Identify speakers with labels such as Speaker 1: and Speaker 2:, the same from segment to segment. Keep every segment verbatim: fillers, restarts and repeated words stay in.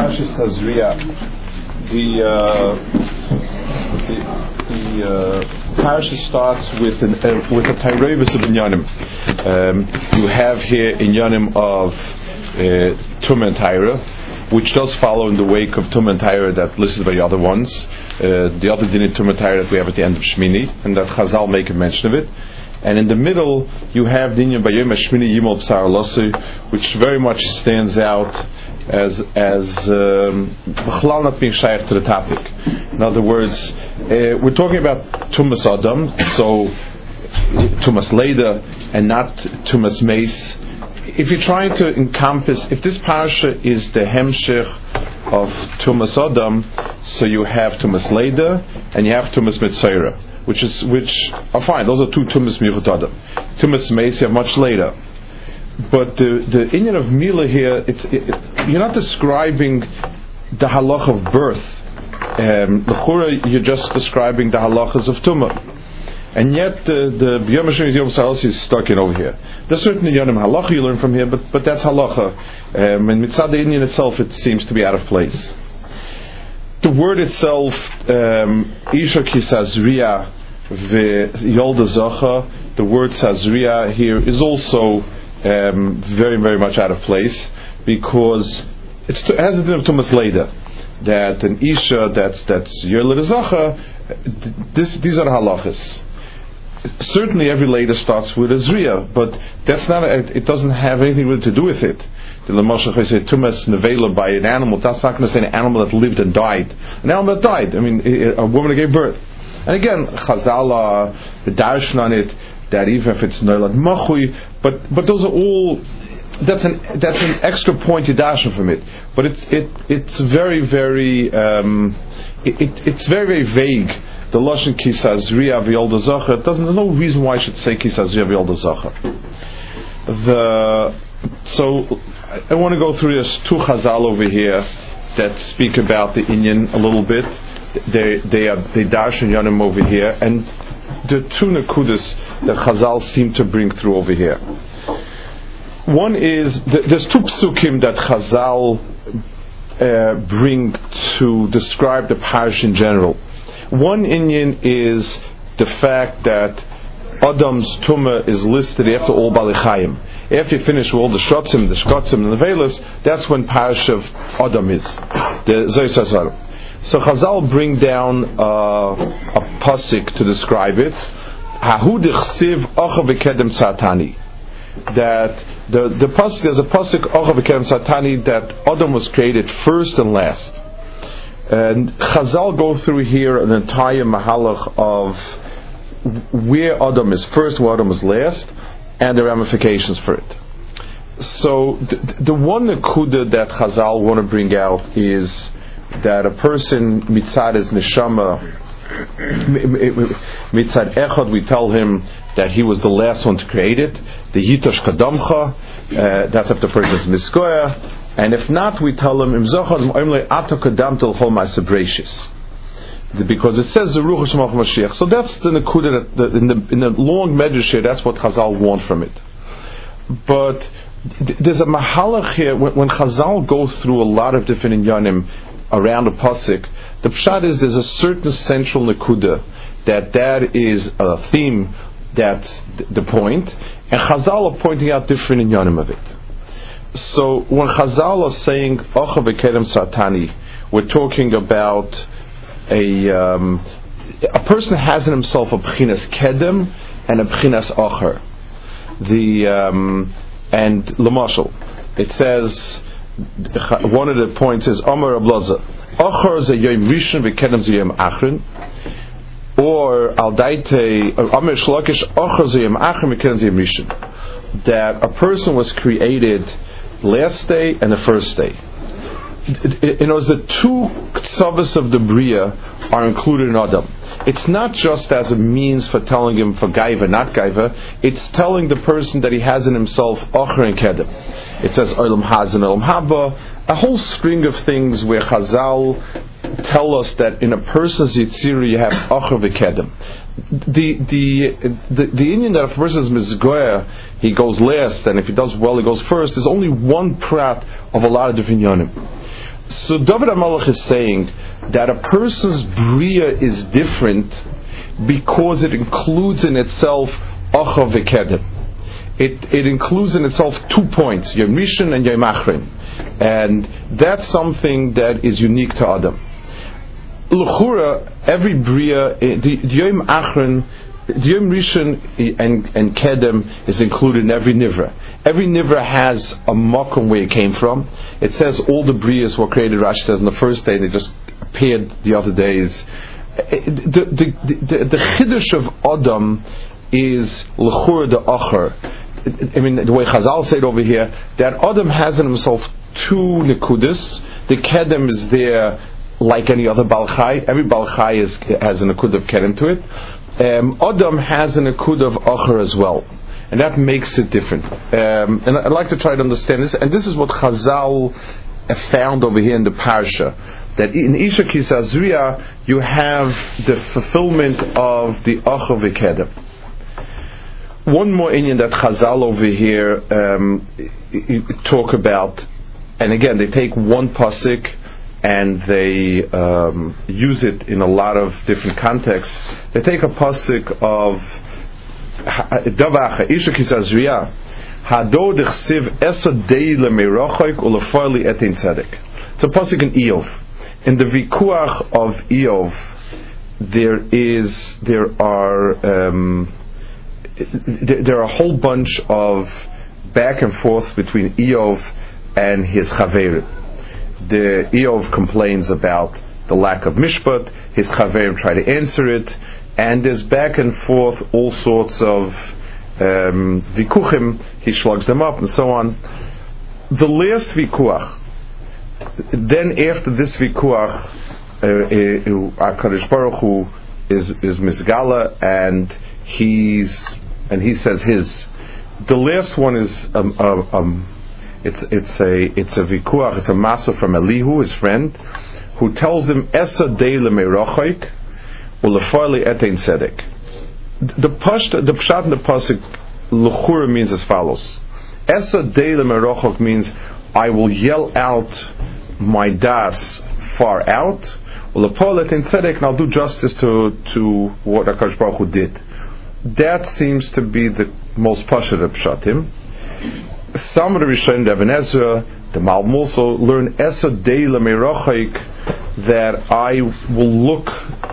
Speaker 1: Parshas Tazria, the uh, the, the uh, Parashah starts with an, uh, with a Tairevis of Inyanim. Um, you have here Inyanim of uh, Tum and Taira, which does follow in the wake of Tum and Taira that listed by the other ones. Uh, the other din in Tum and Taira that we have at the end of Shmini, and that Chazal make a mention of it. And in the middle, you have Dinyan Bayom Shmini Yimol B'Sar Lasi, which very much stands out as as um, not being shaykh to the topic. In other words, uh, we're talking about Tumas Adam, so Tumas Leda, and not Tumas Mace. If you're trying to encompass, if this parasha is the hemshech of Tumas Adam, so you have Tumas Leda and you have Tumas Mitzayra, which is which are fine. Those are two Tumas Michut Adam. Tumas Mace you have much later. But the the inyan of Mila here, it's, it, you're not describing the halach of birth. Um, L'chura, you're just describing the halachas of Tumah. And yet the the B'yom Hashem Yom Salas is stuck in over here. There's certainly Yonim halacha you learn from here, but but that's halacha. Um, and mitzad the inyan itself, it seems to be out of place. The word itself, Isha ki Sazria v'Yolda Zacha, the word Sazria here is also Um, very, very much out of place, because it's to, it has a din of Tumas Leda, that an Isha that's that's Yerle Zacha. This these are the halachas. Certainly, every Leda starts with a Zriya, but that's not. A, it doesn't have anything really to do with it. The Lamashach say Tumas Nevela by an animal. That's not going to say an animal that lived and died. An animal that died. I mean, a woman that gave birth. And again, Chazala, the Darshan on it, that even if it's Neilad Machui, but but those are all, that's an that's an extra point Yidashin from it. But it's it it's very very um, it, it it's very very vague. The Lashon Kisazriya V'Yolda Zacha, it doesn't. There's no reason why I should say Kisazriya V'Yolda Zacha. The so I, I want to go through this two Chazal over here that speak about the Inyan a little bit. They they are they darshan Yanim over here, and the two nakudas that Chazal seem to bring through over here. One is, there's two psukim that Chazal uh, bring to describe the parish in general. One inyan is the fact that Adam's tumah is listed after all Bali Chayim. After you finish with all the shotzim, the shkotzim, and the velas, that's when parish of Adam is. The Zoyis Hazar. So Chazal bring down uh, a pasuk to describe it. That the the pasuk, there's a pasuk that Adam was created first and last. And Chazal go through here an entire mahalach of where Adam is first, where Adam is last, and the ramifications for it. So the, the one nakuda that Chazal want to bring out is that a person mitzad is neshama, mitzad echad, we tell him that he was the last one to create it, the yitosh kadamcha, uh, that's if the person is miskoya, and if not, we tell him im zochad oimle ato kadam tel chol ma'asabreshis, because it says the ruach shemach Mashiach. So that's the nekuda that in the in the long medrash here, that's what Chazal want from it. But there's a mahalach here when, when Chazal go through a lot of different inyanim around the pasuk. The pshat is there's a certain central nekuda that that is a theme, that's the point, and Chazal are pointing out different inyanim of it. So when Chazal are saying Ocha v'kedem satani, we're talking about a um, a person has in himself a b'chinas kedem and a b'chinas ocher. The um, and lemashal, it says. One of the points is Amar Ablaza Achar ze yom rishon v'kedem ze yom achrin, or Al Daite Amar Shlokish Achar ze yom achrin v'kedem ze yom rishon, that a person was created last day and the first day. You know, the two ksavas of the Bria are included in Adam. It's not just as a means for telling him for gaiva, not gaiva. It's telling the person that he has in himself Achar and Kedem. It says Olam Haz and Olam Haba, a whole string of things where Chazal tell us that in a person's yitzira you have Achar v'Kedem. The the the the Indian that if a person is mizgoya, he goes last, and if he does well, he goes first. There's only one prat of a lot of different yonim. So David HaMelech is saying that a person's bria is different because it includes in itself acha v'kedem. It it includes in itself two points, Yom Rishon and Yom Achron, and that's something that is unique to Adam. L'chura, every bria, the Yom Achron, the Yom Rishon and and Kedem is included in every nivra. Every nivra has a makom where it came from. It says all the brias were created. Rashi says on the first day they just appeared the other days. The the the, the chiddush of Adam is l'chura the acher. I mean, the way Chazal said over here, that Adam has in himself two nekudas. The Kedem is there like any other Baal Chai. Every Baal Chai is, has a nekud of Kedem to it. Um, Adam has a nekud of Acher as well. And that makes it different. Um, and I'd like to try to understand this. And this is what Chazal found over here in the Parsha. That in Isha Kisazriya, you have the fulfillment of the Acher v'Kedem. One more inyan that Chazal over here um, talk about, and again they take one pasuk and they um, use it in a lot of different contexts. They take a pasuk of Davacha Isha Kisazriya Hado Dechsiv Esodei LeMerochik Ulefarli Etin Tzedek. It's a pasuk in Eov. In the Vikuach of Eov, there is there are. Um, There are a whole bunch of back and forth between Eov and his Chaverim. The Eov complains about the lack of mishpat. His Chaverim try to answer it, and there's back and forth all sorts of um, vikuchim. He slugs them up and so on. The last vikuach, then after this vikuach, uh, HaKadosh Baruch Hu is is Mizgala, and he's and he says his. The last one is um, um, um, it's it's a it's a vikuach, it's a masa from Elihu, his friend, who tells him Esa dei lemerochik ulefarli etein tzedek. The pashta, the pshat in the pasuk l'chura means as follows: Esa dei lemerochik means I will yell out my das far out. Ulefarli etein tzedek, and I'll do justice to to what HaKadosh Baruch Hu did. That seems to be the most pashut of pshatim. Some of the Rishonim, the Even Ezra, the Malbim also learn Esa dei lemerochik, that I will look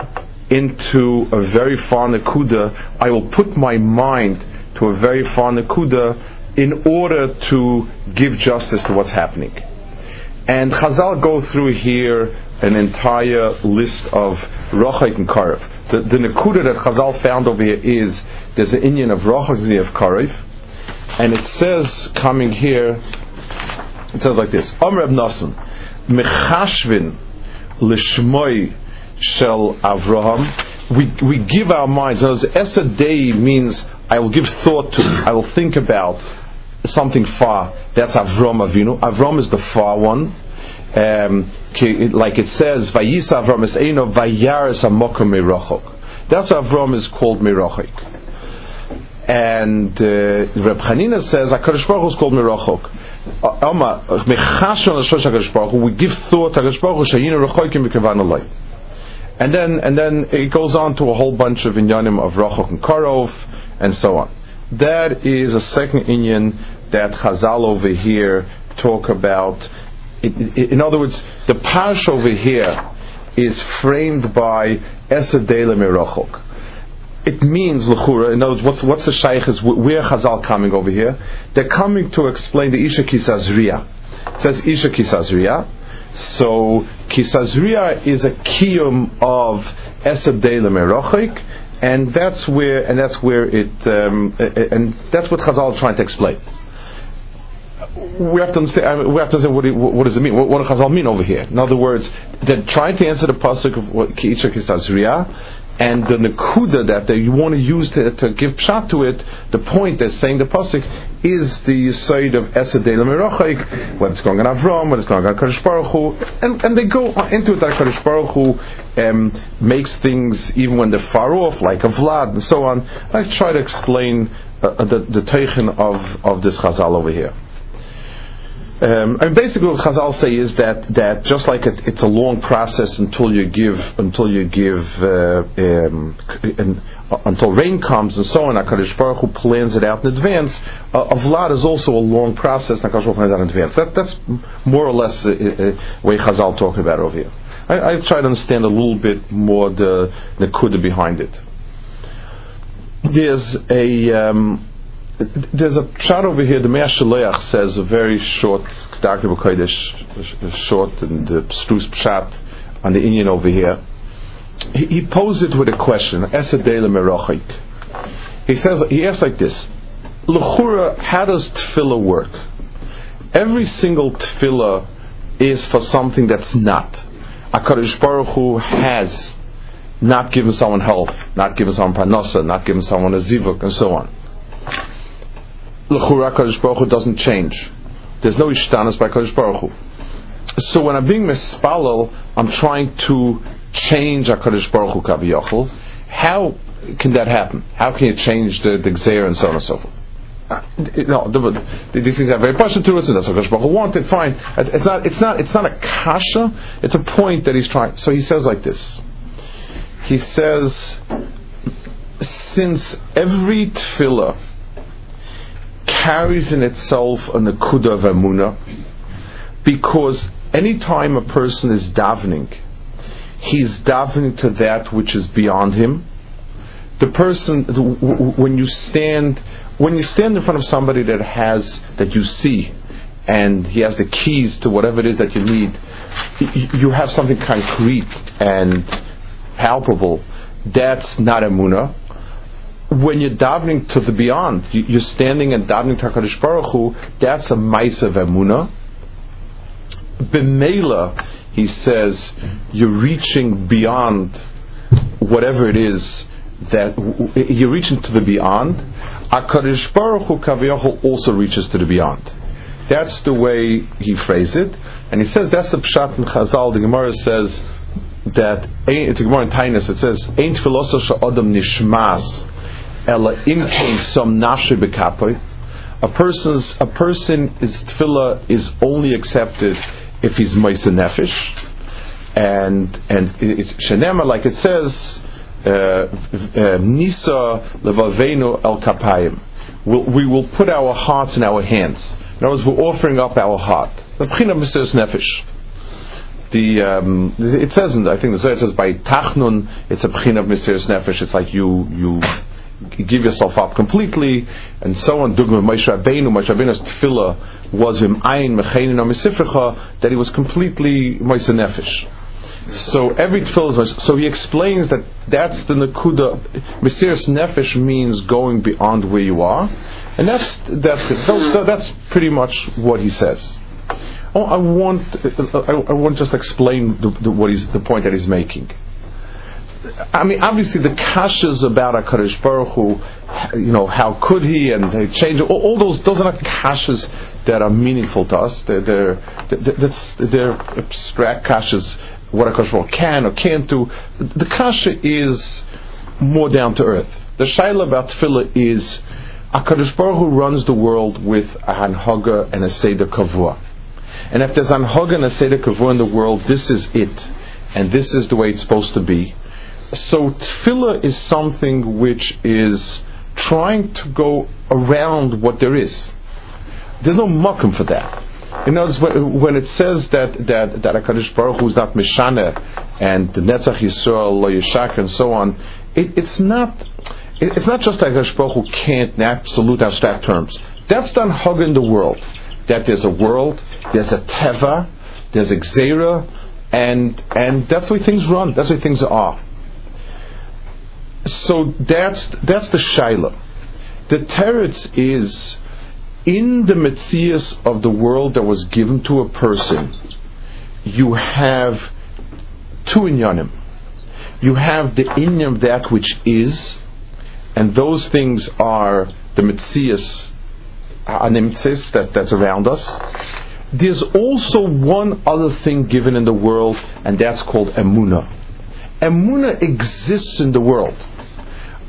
Speaker 1: into a very far nekuda. I will put my mind to a very far nekuda in order to give justice to what's happening. And Chazal go through here an entire list of Rochik and Karev. The, the Nekuda that Chazal found over here is there's an inyan of Rochik and of Karev, and it says coming here, it says like this: Amr Reb Nosson, Mechashvin Lishmoi Shel Avraham. We we give our minds. As Esa Dei means I will give thought to, I will think about something far. That's Avram Avinu. Avram is the far one. Um, like it says, Vayisa Avram es Eino Vayaris Amokum Mirochok. That's Avram is called Mirochik. And uh, Reb Chanina says HaKadosh Baruch Hu is called Mirochok. Oma Mechashon L'Shosh HaKadosh Baruch Hu. We give thought to HaKadosh Baruch Hu Shayinu Rechokim B'Kevan Olay. And then and then it goes on to a whole bunch of inyanim of Rochok and Karov and so on. That is a second inyan that Chazal over here talk about. It, it, in other words, the parsha over here is framed by Esa dei lemerochok. It means l'chura. In other words, what's what's the shaykhs? Where Chazal coming over here? They're coming to explain the Isha Kisazriya. It says Isha Kisazriya. So Kisazriya is a kiyum of Esa dei lemerochok, and that's where and that's where it um, and that's what Chazal is trying to explain. We have to understand. I mean, we have to understand what, it, what does it mean. What, what does Chazal mean over here? In other words, they're trying to answer the pasuk of what Ki'isha Kisazriya, and the nekuda that they want to use to, to give pshat to it. The point they're saying the pasuk is the side of Esa dei lemerochik, when it's going on Avram, when it's going on HaKadosh Baruch Hu, and and they go into it that HaKadosh Baruch Hu um, makes things even when they're far off, like a Vlad and so on. I try to explain uh, the the teichen of of this Chazal over here. Um, and basically, what Chazal say is that that just like it, it's a long process until you give until you give uh, um, and, uh, until rain comes and so on. HaKadosh Baruch Hu plans it out in advance. Uh, a vlad is also a long process. HaKadosh Baruch Hu plans it out in advance. That, that's more or less the uh, uh, way Chazal talk about it over here. I, I try to understand a little bit more the the kuda behind it. There's a um, There's a shot over here. The Me'ah Shaleach says a very short, short and strus pshat on the Inyan over here. He, he posed it with a question. He says he asks like this: L'chura, how does tefillah work? Every single tefillah is for something that's not. HaKadosh Baruch Hu has not given someone health, not given someone parnasa, not given someone a zivuk, and so on. L'chura HaKadosh Baruch Hu doesn't change. There's no ishtanas by HaKadosh Baruch Hu. So when I'm being mispalel, I'm trying to change HaKadosh Baruch Hu kaviyachol. How can that happen? How can you change the, the gzeir and so on and so forth? Uh, no, the, these things are very partial to it, and that's what HaKadosh Baruch Hu wanted. Fine. It's not. It's not. It's not a kasha. It's a point that he's trying. So he says like this. He says, since every tefillah carries in itself a nekuda of emunah, because any time a person is davening, he's davening to that which is beyond him. The person, when you stand, when you stand in front of somebody that has that you see, and he has the keys to whatever it is that you need, you have something concrete and palpable. That's not emunah. When you're davening to the beyond, you're standing and davening to HaKadosh Baruch Hu, that's a ma'aseh of emunah. B'meila, he says, you're reaching beyond whatever it is that you're reaching to the beyond. HaKadosh Baruch Hu kaviyachol also reaches to the beyond. That's the way he phrased it, and he says that's the pshat in Chazal. The Gemara says that it's a Gemara in Tainus. It says, "Ein tfiloso she'adam nishmas." A person's a person is tefillah is only accepted if he's ma'aseh nefesh, and and it's shenema, like it says, nisa levavenu el kapayim. We will put our hearts in our hands. In other words, we're offering up our heart. The b'china mesiras nefesh. The um, it says, in, I think the Zohar says by tachnun, it's a b'china mesiras nefesh. It's like you you. give yourself up completely, and so on. Dugma Moshe Rabbeinu, Moshe Rabbeinu's tefillah was him ayin mecheinin misifrecha, that he was completely ma'aseh nefesh. So every tefillah is, so he explains that that's the nekuda. Mesiras nefesh means going beyond where you are, and that's that. That's pretty much what he says. Oh, I want I, I want just explain the, the, what he's the point that he's making. I mean, obviously the kashas about HaKadosh Baruch Hu, you know, how could he, and they change, all, all those, those are not kashas that are meaningful to us. They're, they're, they're, they're abstract kashas, what HaKadosh Baruch Hu can or can't do. The kasha is more down to earth. The shaila about tefillah is, HaKadosh Baruch Hu runs the world with a hanhaga and a seder kavua. And if there's hanhaga and a seder kavua in the world, this is it. And this is the way it's supposed to be. So tefillah is something which is trying to go around what there is. There's no makom for that. You know, when it says that that that HaKadosh Baruch Hu is not Mishana and the Netzach Yisrael Lo Yishak and so on, it, it's not it, it's not just that HaKadosh Baruch Hu can't in absolute abstract terms. That's done hug in the world. That there's a world, there's a teva, there's a gzeira, and and that's the way things run. That's the way things are. So that's that's the shaila. The teretz is in the metzias of the world that was given to a person. You have two inyanim. You have the inyam of that which is, and those things are the metzias, animtzis that that's around us. There's also one other thing given in the world, and that's called emunah. Emunah exists in the world.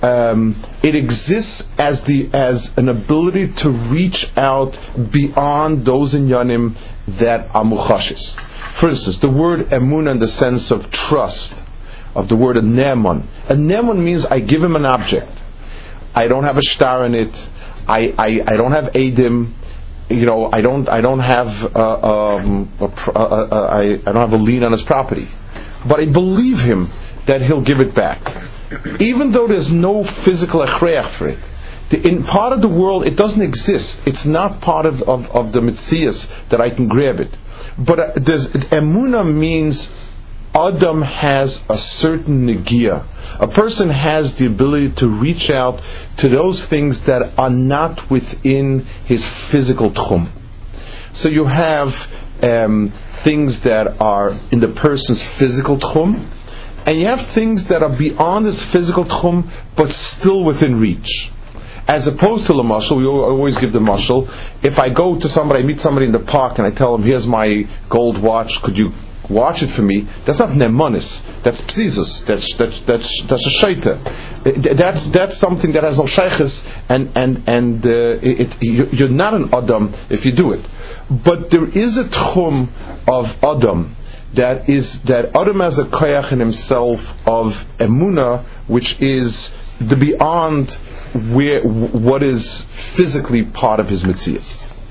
Speaker 1: um, it exists as the as an ability to reach out beyond those inyanim that are muchashis. For instance, the word emunah in the sense of trust, of the word ne'eman. A ne'eman means I give him an object. I don't have a star in it. I, I, I don't have edim. You know, I don't I don't have uh, um, a, a, a, a, I, I don't have a lien on his property, but I believe him that he'll give it back, even though there's no physical achreach for it. The, in part of the world, it doesn't exist. It's not part of, of, of the mitzias that I can grab it. But uh, there's emunah means Adam has a certain negia. A person has the ability to reach out to those things that are not within his physical tchum. So you have um, things that are in the person's physical tchum, and you have things that are beyond his physical tchum, but still within reach. As opposed to the mashal, we always give the mashal. If I go to somebody, I meet somebody in the park, and I tell them, "Here's my gold watch. Could you watch it for me?" That's not ne'emanis. That's psizus. That's that's that's that's a shaita. That's that's something that has no shaykhs, and and and uh, it, it, you're not an adam if you do it. But there is a tchum of adam that is that adam has a koyach in himself of emunah, which is the beyond where what is physically part of his mitzias.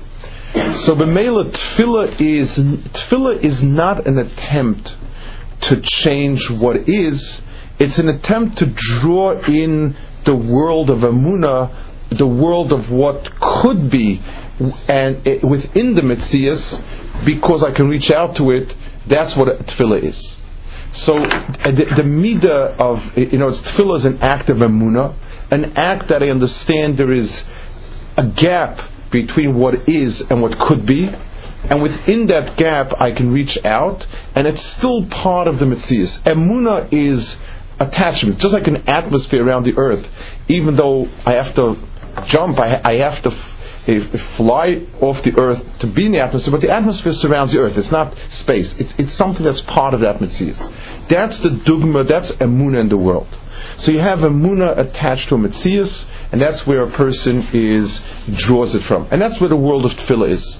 Speaker 1: So b'meila tefillah is tefillah is not an attempt to change what is. It's an attempt to draw in the world of emunah, the world of what could be, and it, within the mitzias, because I can reach out to it. That's what tefillah is. So the, the midah of you know, it's tefillah is an act of emunah, an act that I understand there is a gap between what is and what could be, and within that gap I can reach out, and it's still part of the mitzias. Emunah is attachment, just like an atmosphere around the earth. Even though I have to jump, I, I have to f- fly off the earth to be in the atmosphere, but the atmosphere surrounds the earth. It's not space. It's, it's something that's part of that mitzias. That's the dugma, that's emunah in the world. So you have emunah attached to a mitzias, and that's where a person is draws it from, and that's where the world of tefillah is.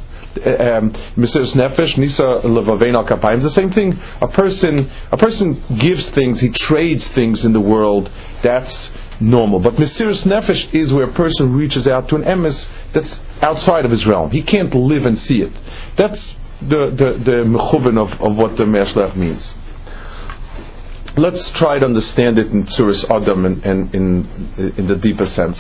Speaker 1: Mesiras Nefesh, Nisa Levavein Al Kapayim. The same thing. A person, a person gives things, he trades things in the world. That's normal. But Mesiras Nefesh is where a person reaches out to an emes that's outside of his realm. He can't live and see it. That's the the the mechuven of, of what the Meshlech means. Let's try to understand it in Tzuras Adam and in, in, in the deeper sense.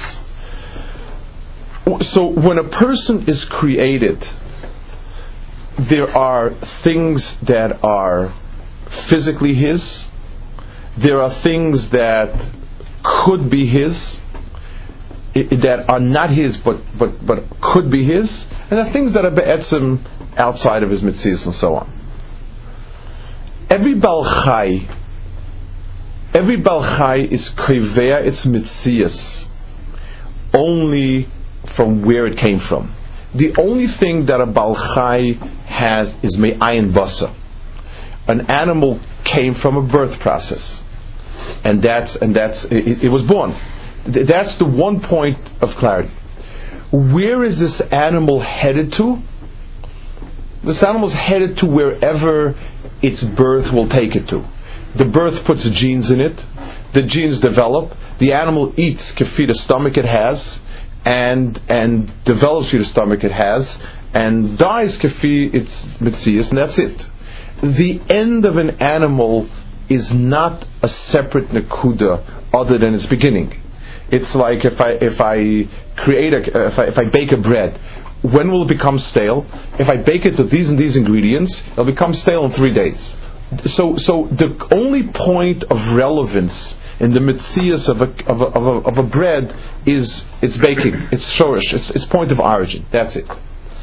Speaker 1: So when a person is created, there are things that are physically his, there are things that could be his, that are not his but, but, but could be his, and there are things that are be'etzim outside of his mitzvahs and so on. Every Baal Chai Every Baal Chai is kriveya its mitzias only from where it came from. The only thing that a Baal Chai has is me'ayin basa. An animal came from a birth process, and that's and that's it, it was born. That's the one point of clarity. Where is this animal headed to? This animal is headed to wherever its birth will take it to. The birth puts the genes in it. The genes develop. The animal eats kefi the stomach it has, and and develops through the stomach it has, and dies kefi its mitzias, and that's it. The end of an animal is not a separate nekuda other than its beginning. It's like if I if I create a if I if I bake a bread. When will it become stale? If I bake it with these and these ingredients, it'll become stale in three days. So, so the only point of relevance in the mitzias of a of a, of a of a bread is its baking, its shorish, its its point of origin. That's it.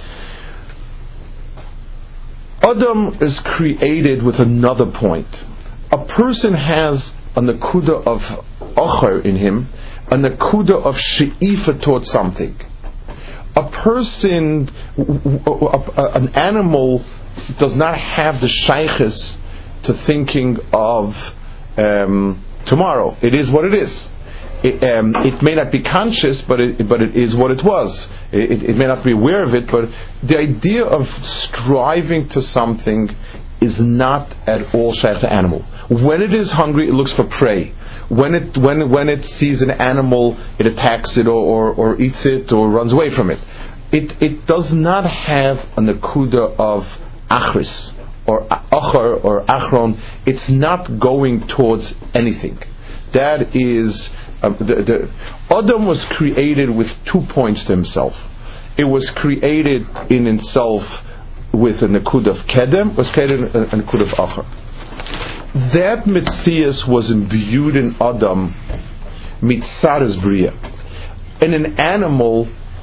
Speaker 1: Adam is created with another point. A person has a nekuda of ocher in him, a nekuda of she'ifa towards something. A person, an animal, does not have the shaykhs to thinking of um, tomorrow. It is what it is. it, um, it may not be conscious, but it, but it is what it was. It, it may not be aware of it, but the idea of striving to something is not at all shaykh to animal. When it is hungry, it looks for prey. When it when when it sees an animal, it attacks it or, or, or eats it or runs away from it. It it does not have a nakuda of achris or achar or achron. It's not going towards anything. That is, uh, the, the Adam was created with two points to himself. It was created in itself with a nakud of kedem, was created in a nakud of achar. That mitzias was imbued in Adam mitzaras bria. In an animal,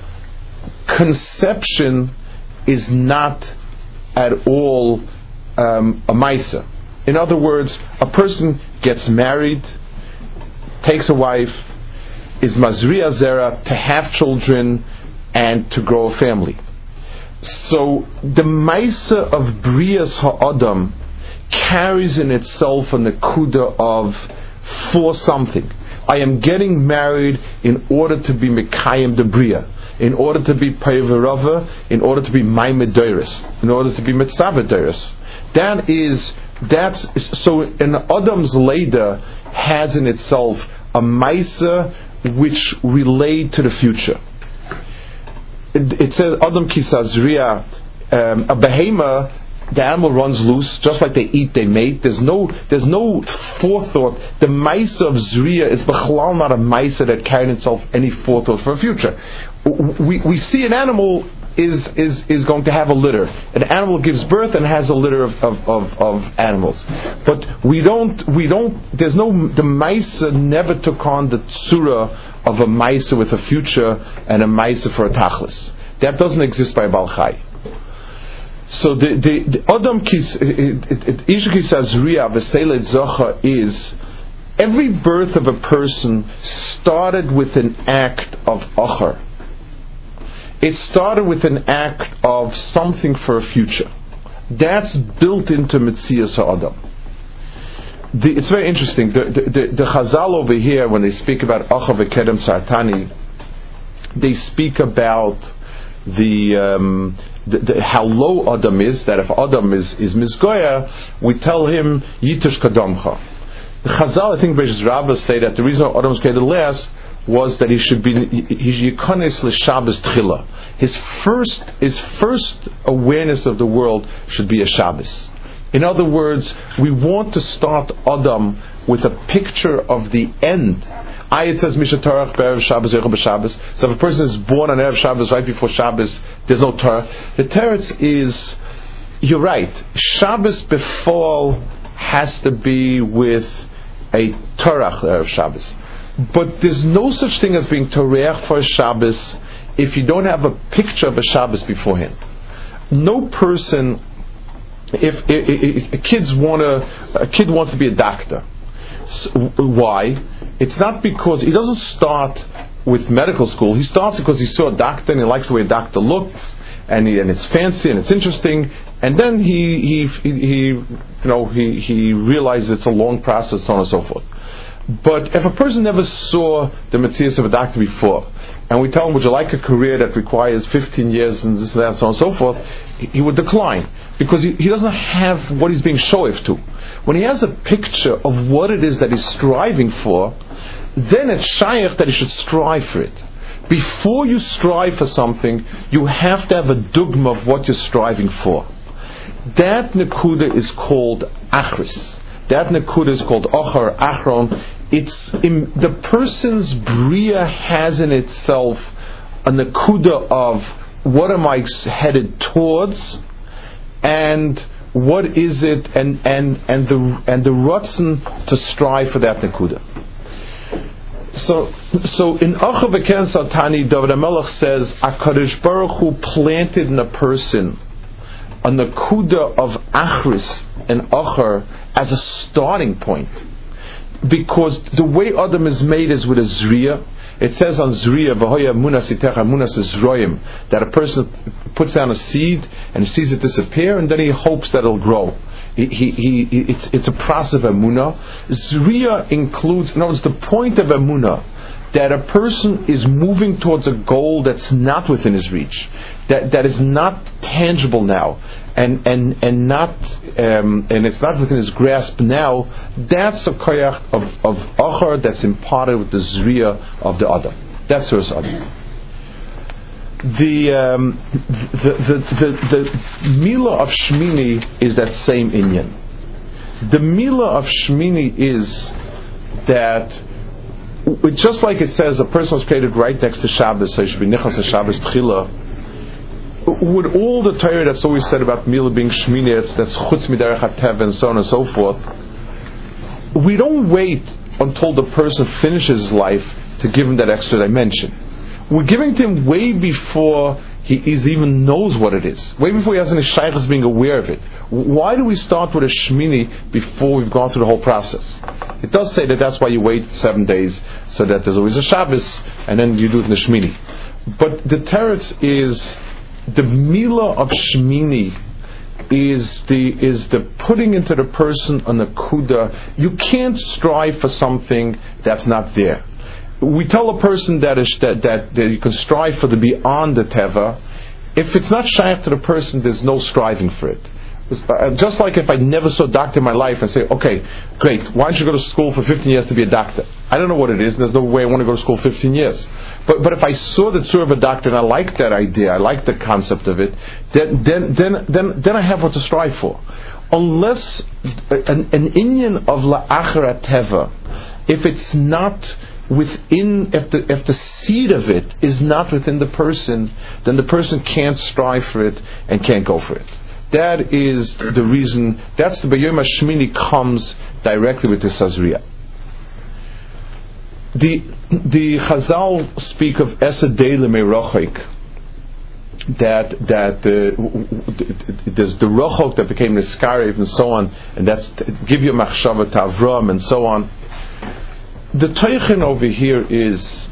Speaker 1: conception is not at all um, a maisa. In other words, a person gets married, takes a wife, is mazriya zera, to have children and to grow a family. So the maisa of brias ha'adam carries in itself a nakuda of for something. I am getting married in order to be mekayim de bria, in order to be peiverava, in order to be maimedoris, in order to be mitzavadoris. That is, that's so. An Adam's Leda has in itself a maisa which relate to the future. It, it says Adam kisazriya, um, a behema. The animal runs loose, just like they eat, they mate. There's no, there's no forethought. The maisa of zriya is b'chalal not a maisa that carried itself any forethought for a future. We we see an animal is is is going to have a litter. An animal gives birth and has a litter of of, of, of animals. But we don't we don't. There's no, the maisa never took on the tsura of a maisa with a future and a maisa for a tachlis. That doesn't exist by Baal Chai. So the the, the Adam kis Ishki says Ria Veselet Zocha is every birth of a person started with an act of achar. It started with an act of something for a future. That's built into Metzias Adam. The, it's very interesting. The, the, the, the Chazal over here, when they speak about achar v'kedem sartani, they speak about the, um, the, the how low Adam is. That if Adam is is mizgoya, we tell him yitush kadamcha. The Chazal, I think, Beis Rabbah say that the reason Adam was created last was that he should be his yikonis l'Shabbos tchila. His first his first awareness of the world should be a Shabbos. In other words, we want to start Adam with a picture of the end. Ayat says Misha Torah Be'erev Shabbos Yecha B'Shabbos. So if a person is born on Erev Shabbos right before Shabbos, there's no Torah. The teretz is, you're right, Shabbos before has to be with a Torah Erev Shabbos. But there's no such thing as being Torah for Shabbos if you don't have a picture of a Shabbos beforehand. No person, if, if, if kids want to, a kid wants to be a doctor. So, why? It's not because he doesn't start with medical school. He starts because he saw a doctor and he likes the way a doctor looks, and he, and it's fancy and it's interesting. And then he he he, he you know he he realizes it's a long process, so on and so forth. But if a person never saw the Metzias of a doctor before, and we tell him, would you like a career that requires fifteen years and this and that and so on and so forth, he would decline, because he, he doesn't have what he's being shoif to. When he has a picture of what it is that he's striving for, then it's shaykh that he should strive for it. Before you strive for something, you have to have a dogma of what you're striving for. That nekuda is called achris. That nekuda is called ochar, achron. It's in, the person's bria has in itself a nekuda of what am I headed towards, and what is it, and and and the and the rutzen to strive for that nekuda. So so in Achar v'Kedem Sartani, David HaMelech says HaKadosh Baruch Hu planted in a person a nekuda of achris and achar as a starting point. because the way Adam is made is with a zriya. It says on zriya, v'hoya munas itecha munas zroyim, that a person puts down a seed and sees it disappear, and then he hopes that it'll grow. He, he, he, it's, it's a process of emunah. Zriya includes, in other words, the point of emunah, that a person is moving towards a goal that's not within his reach, that that is not tangible now, and and and not um, and it's not within his grasp now. That's a koyach of of achar that's imparted with the zriya of the adam. That's Surah Adam. The, um, the the the the mila of Shmini is that same inyan. The mila of Shmini is that, just like it says, a person was created right next to Shabbos, so it should be nichas Shabbos tchila. With all the Torah that's always said about Mila being Shmini, that's chutz miderech hatev and so on and so forth, we don't wait until the person finishes his life to give him that extra dimension. We're giving to him way before he is even knows what it is, way before he has any shaykhs being aware of it. Why do we start with a Shmini before we've gone through the whole process? It does say that that's why you wait seven days, so that there's always a Shabbos, and then you do it in the Shmini. But the teretz is the Mila of Shmini is the is the putting into the person an akuda. You can't strive for something that's not there. We tell a person that is that, that, that you can strive for the beyond the teva. If it's not shaykh to the person, there's no striving for it. Just like if I never saw a doctor in my life and say, okay, great, why don't you go to school for fifteen years to be a doctor? I don't know what it is, and there's no way I want to go to school fifteen years. But but if I saw the tzur of a doctor and I like that idea, I like the concept of it, then then then then, then I have what to strive for. Unless an, an inyan of la'achar teva, if it's not within, if the if the seed of it is not within the person, then the person can't strive for it and can't go for it. That is the reason. That's the B'yom HaShmini comes directly with the Sazriya. The the Chazal speak of Esadei L'Meirochik, that that uh, there's the Rochok that became the Skarev and so on, and that's give you Machshava Tavram and so on. The Teichen over here is,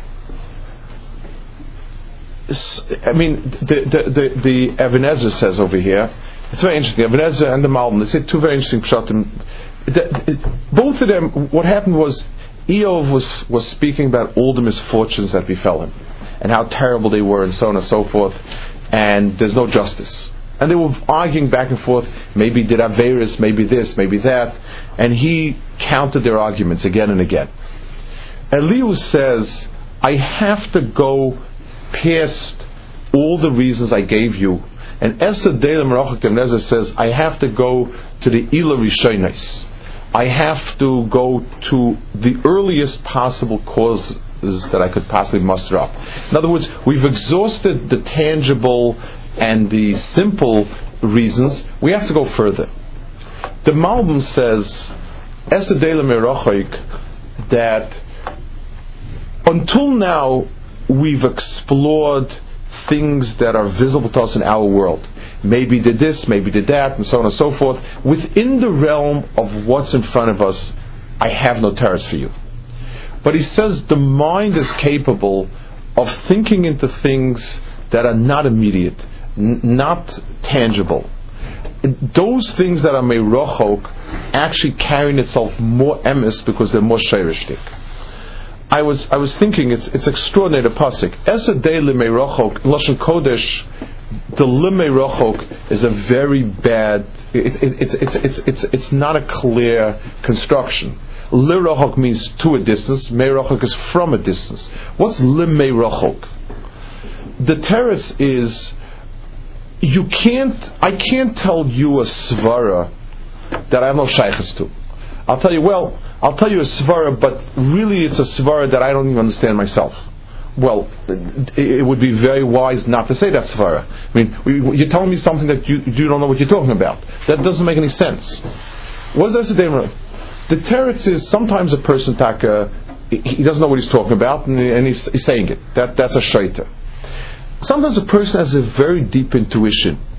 Speaker 1: I mean, the the the, the Even Ezra says over here, it's very interesting. Even Ezra and the Malbim, they say two very interesting pshatim. Both of them, what happened was, Eov was was speaking about all the misfortunes that befell him, and how terrible they were, and so on and so forth. And there's no justice. And they were arguing back and forth. Maybe did Averis, maybe this, maybe that. And he countered their arguments again and again. Elihu says, I have to go past all the reasons I gave you. And Esed Deila Merachak Temnezah says, I have to go to the Ila Rishonos. I have to go to the earliest possible causes that I could possibly muster up. In other words, we've exhausted the tangible and the simple reasons. We have to go further. The Malbim says, Esed Deila Merachak, that until now we've explored things that are visible to us in our world. Maybe did this, maybe did that, and so on and so forth. Within the realm of what's in front of us, I have no terrors for you. But he says the mind is capable of thinking into things that are not immediate, n- not tangible. Those things that are meirochok actually carrying itself more emes because they're more sheirishtik. I was I was thinking it's it's extraordinary, the pasuk Esed Deila Meirochok Lashon Kodesh. The Limeirochok is a very bad. It, it, it's it's it's it's it's not a clear construction. Lirochok means to a distance. Meirochok is from a distance. What's Limeirochok? The teretz is, you can't. I can't tell you a svara that I have no shaykhs to. I'll tell you, well, I'll tell you a svara, but really it's a svara that I don't even understand myself. Well, it would be very wise not to say that svara. I mean, you're telling me something that you, you don't know what you're talking about. That doesn't make any sense. What is that? The teretz is sometimes a person taka, he doesn't know what he's talking about, and he's, he's saying it. That that's a shaita. Sometimes a person has a very deep intuition,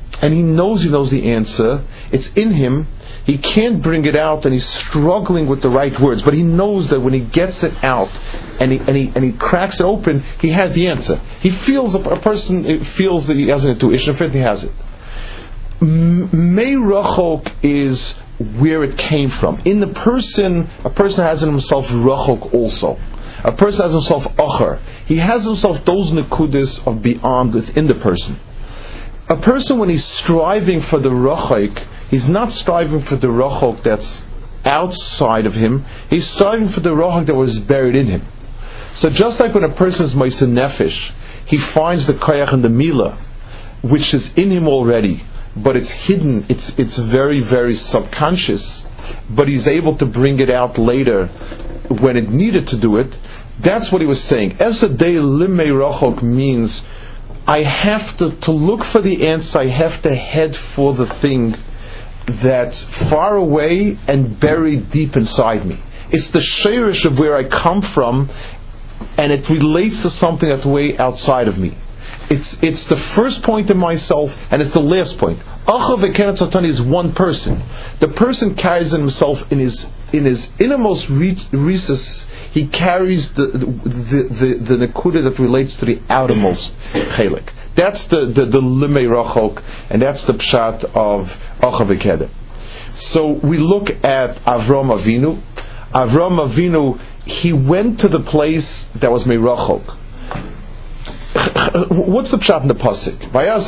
Speaker 1: and he knows he knows the answer. It's in him. He can't bring it out, and he's struggling with the right words. But he knows that when he gets it out and he and he and he cracks it open, he has the answer. He feels a, a person feels that he has an intuition of it. He has it. Mei Rachok is where it came from. In the person, a person has in himself Rachok also. A person has himself Acher. He has himself those Nekudas of beyond within the person. A person, when he's striving for the Rachok, he's not striving for the Rachok that's outside of him. He's striving for the Rachok that was buried in him. So just like when a person is Ma'aseh Nefesh, he finds the Koyach and the Milah, which is in him already, but it's hidden, it's it's very, very subconscious, but he's able to bring it out later when it needed to do it. That's what he was saying. Esadei Limei Rachok means I have to, to look for the answer, I have to head for the thing that's far away and buried deep inside me. It's the sheirish of where I come from, and it relates to something that's way outside of me. It's it's the first point in myself, and it's the last point. Achav V'Kenet Satani is one person. The person carries in himself in his in his innermost recess. He carries the the the, the nekuda that relates to the outermost chelik. That's the the, the limei rachok, and that's the pshat of Achav V'Kenet. So we look at Avram Avinu. Avram Avinu, he went to the place that was meirachok. What's the pshat in the pasuk?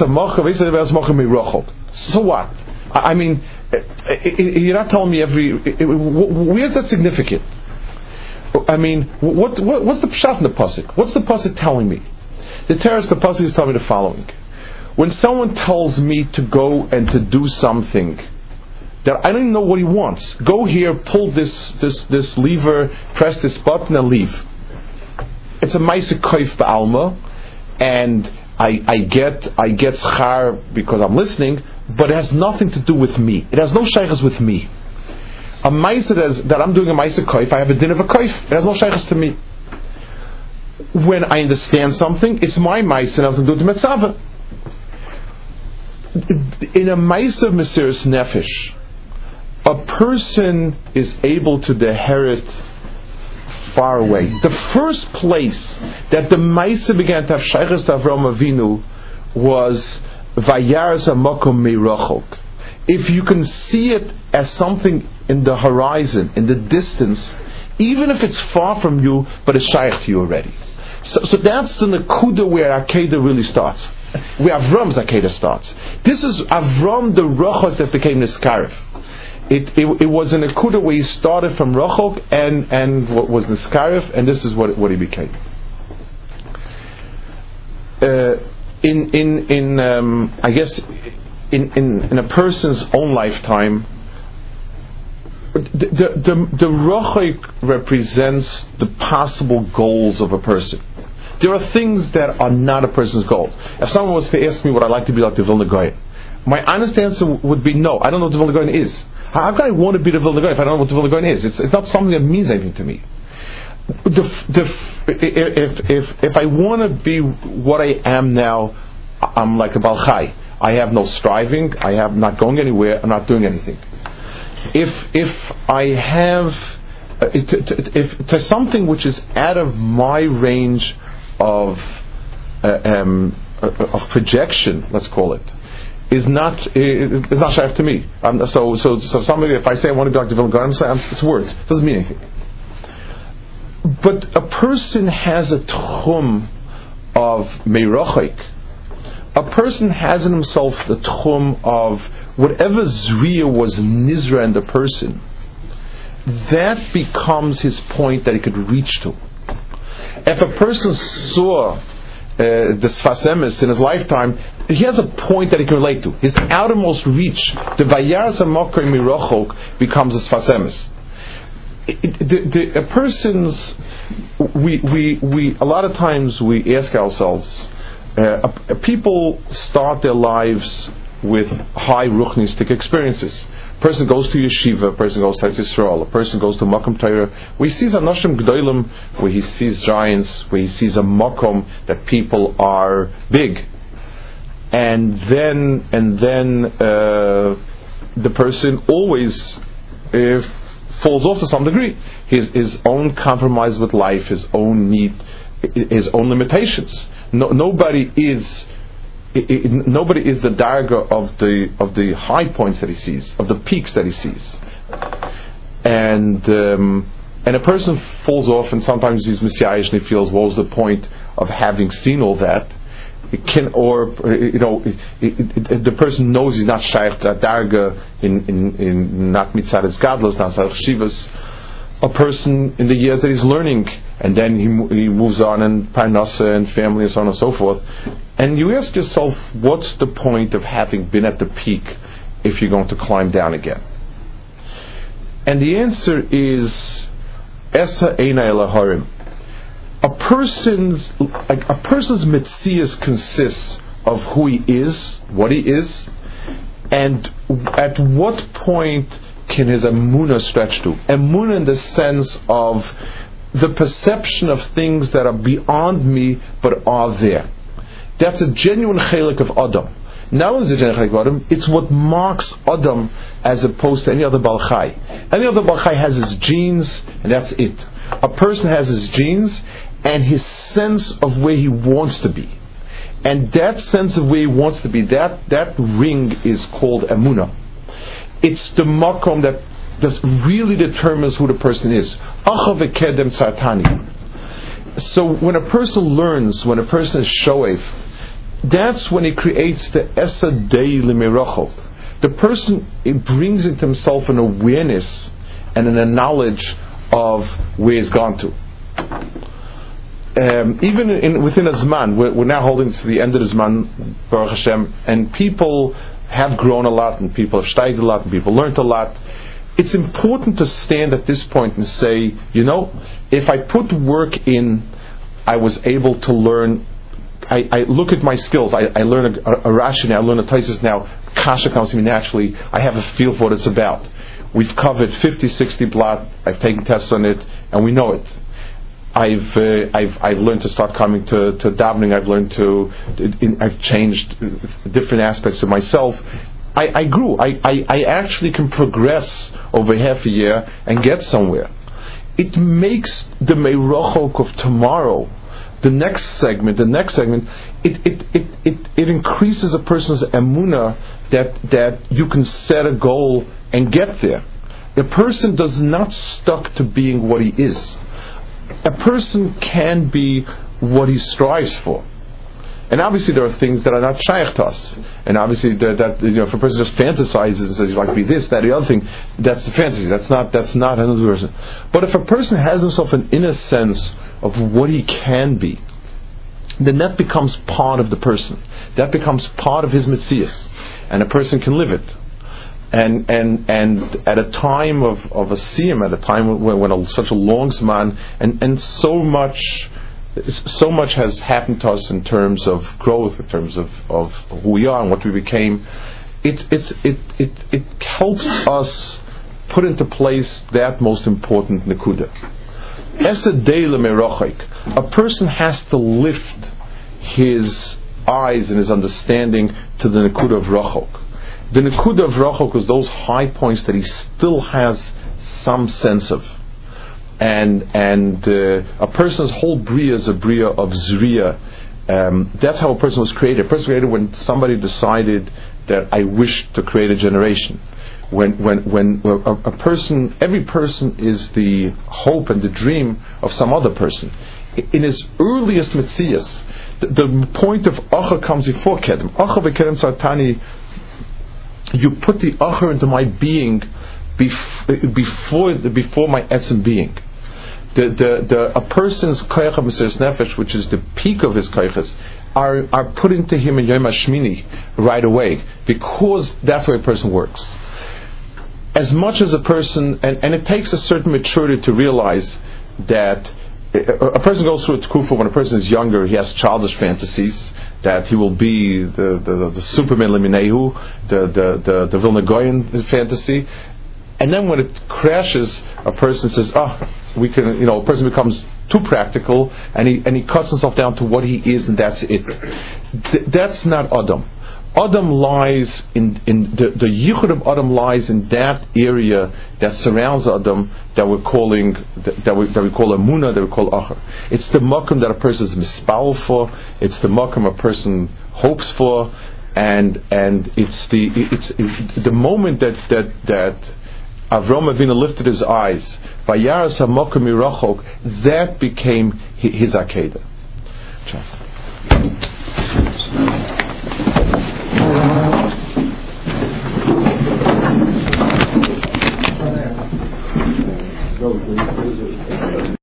Speaker 1: So what? I mean, you're not telling me every. Where's that significant? I mean, what, what what's the pshat in the pasuk? What's the pasuk telling me? The teretz, the pasuk is telling me the following: when someone tells me to go and to do something that I don't even know what he wants, go here, pull this this this lever, press this button, and leave. It's a ma'aseh koif ba'alma. And I, I get I get schar because I'm listening, but it has nothing to do with me. It has no shaykhs with me. A ma'aseh that, that I'm doing a ma'aseh koif, I have a din of a koif. It has no shaykhs to me. When I understand something, it's my ma'aseh, and I have to do it to metzava. In a ma'aseh of Mesiras Nefesh, a person is able to inherit far away. The first place that the Maisa began to have Shaykhs to Avram Avinu was Vayaras HaMakom Meirachok. If you can see it as something in the horizon, in the distance, even if it's far from you, but it's Shaykh to you already. So, so that's the Nakuda where Akedah really starts. Where Avram's Akedah starts. This is Avram the Rachok that became Niskarif. It, it it was an akuda where he started from Rachok and, and what was Niskarif, and this is what what he became. Uh, in in in um, I guess in, in in a person's own lifetime, the the the, the Rachok represents the possible goals of a person. There are things that are not a person's goal. If someone was to ask me what I'd like to be like the Vilna Gaon, my honest answer would be no. I don't know what the Vilna Gaon is. How can I want to be the Vilna Gaon if I don't know what the Vilna Gaon is? It's, it's not something that means anything to me. The, the, if, if, if I want to be what I am now, I'm like a Baal Chai. I have no striving, I have not going anywhere, I'm not doing anything. If if I have uh, to, to, if to something which is out of my range of uh, um, of projection, let's call it, is not is not shaykh to me. Um, so so so somebody, if I say I want to be like the Vilna Gaon, I'm saying it's words. It doesn't mean anything. But a person has a tchum of meirachik. A person has in himself the tchum of whatever zriya was nizra in the person. That becomes his point that he could reach to. If a person saw Uh, the Sfas Emes in his lifetime, he has a point that he can relate to. His outermost reach, the Vayaras HaMakom Meirachok, becomes a Sfas Emes. The, the, a person's, we, we, we, a lot of times we ask ourselves, uh, a, a people start their lives with high ruchnistic experiences. A person goes to yeshiva, a person goes to Eretz Yisrael, a person goes to Makom Torah, where he sees a Noshim G'dolim, where he sees giants, where he sees a Makom that people are big. and then and then uh, the person always uh, falls off to some degree. His his own compromise with life, his own need, his own limitations. No, nobody is it, it, nobody is the darga of the of the high points that he sees, of the peaks that he sees, and um, and a person falls off, and sometimes he's messianic and he feels, what was the point of having seen all that? It can, or you know, it, it, it, the person knows he's not shaykh that darga in in in not mitzad gadlus, not mitzad shivas. A person in the years that he's learning, and then he he moves on and parnasa and family and so on and so forth. And you ask yourself, what's the point of having been at the peak if you're going to climb down again? And the answer is Esa Eina Elaharim. A person's like a person's metzias consists of who he is, what he is, and at what point can his emunah stretch to? Emunah in the sense of the perception of things that are beyond me but are there. That's a genuine chelik of Adam. Not only is it a genuine chelik of Adam, it's what marks Adam as opposed to any other Baal Chai. Any other Baal Chai has his genes, and that's it. A person has his genes and his sense of where he wants to be. And that sense of where he wants to be, that, that ring is called emunah. It's the makom that, that really determines who the person is. So when a person learns, when a person is shoev, that's when he creates the esa dei l'mirocho. The person, it brings into himself an awareness and a knowledge of where he's gone to. Um, even in, within a Zman, we're, we're now holding to the end of the Zman, Baruch Hashem, and people have grown a lot, and people have steiged a lot, and people learned a lot. It's important to stand at this point and say, you know, if I put work in, I was able to learn. I, I look at my skills. I, I learn a, a, a Rashi now, I learn a Taisus now. Kasha comes to me naturally. I have a feel for what it's about. We've covered fifty, sixty blot. I've taken tests on it, and we know it. I've uh, I've I've learned to start coming to, to davening. I've learned to in, I've changed different aspects of myself. I, I grew. I, I, I actually can progress over half a year and get somewhere. It makes the meirochok of tomorrow, the next segment, the next segment. It it, it, it, it increases a person's emunah that that you can set a goal and get there. A person does not stuck to being what he is. A person can be what he strives for, and obviously there are things that are not shaykh to us. And obviously that, that you know, if a person just fantasizes and says he'd like to be this, that, the other thing, that's the fantasy. That's not that's not another person. But if a person has himself an inner sense of what he can be, then that becomes part of the person. That becomes part of his metzias, and a person can live it. And and and at a time of of a siyum, at a time when, when a, such a long zman, and and so much, so much has happened to us in terms of growth, in terms of, of who we are and what we became. It it's it it it helps us put into place that most important nekuda. A person has to lift his eyes and his understanding to the nekuda of rachok. The nekuda of rachok is those high points that he still has some sense of, and and uh, a person's whole bria is a bria of zriya. Um, that's how a person was created. A person was created when somebody decided that I wish to create a generation. When when when a, a person, every person is the hope and the dream of some other person. In his earliest metzias, the, the point of acha comes before kedem. Acha v'kedem sartani. You put the acher into my being bef- before before my etzem being. The the the a person's koyach of Mesiras Nefesh, which is the peak of his koyachas, are are put into him in Yom HaShmini right away, because that's the way a person works. As much as a person, and, and it takes a certain maturity to realize that a, a person goes through a tkufa when a person is younger. He has childish fantasies that he will be the the, the, the Superman Leminehu, the the the, the Vilna Goyen fantasy, and then when it crashes, a person says, "Oh, we can." You know, a person becomes too practical, and he and he cuts himself down to what he is, and that's it. Th- that's not Adam. Adam lies in, in the, the yichud of Adam lies in that area that surrounds Adam that we're calling that, that, we, that we call Emunah, that we call Achar. It's the makom that a person is mispal for. It's the makom a person hopes for, and and it's the it's it, the moment that that that Avram Avinu lifted his eyes, Vayaras hamokom mirachok, that became his Akedah. Chance.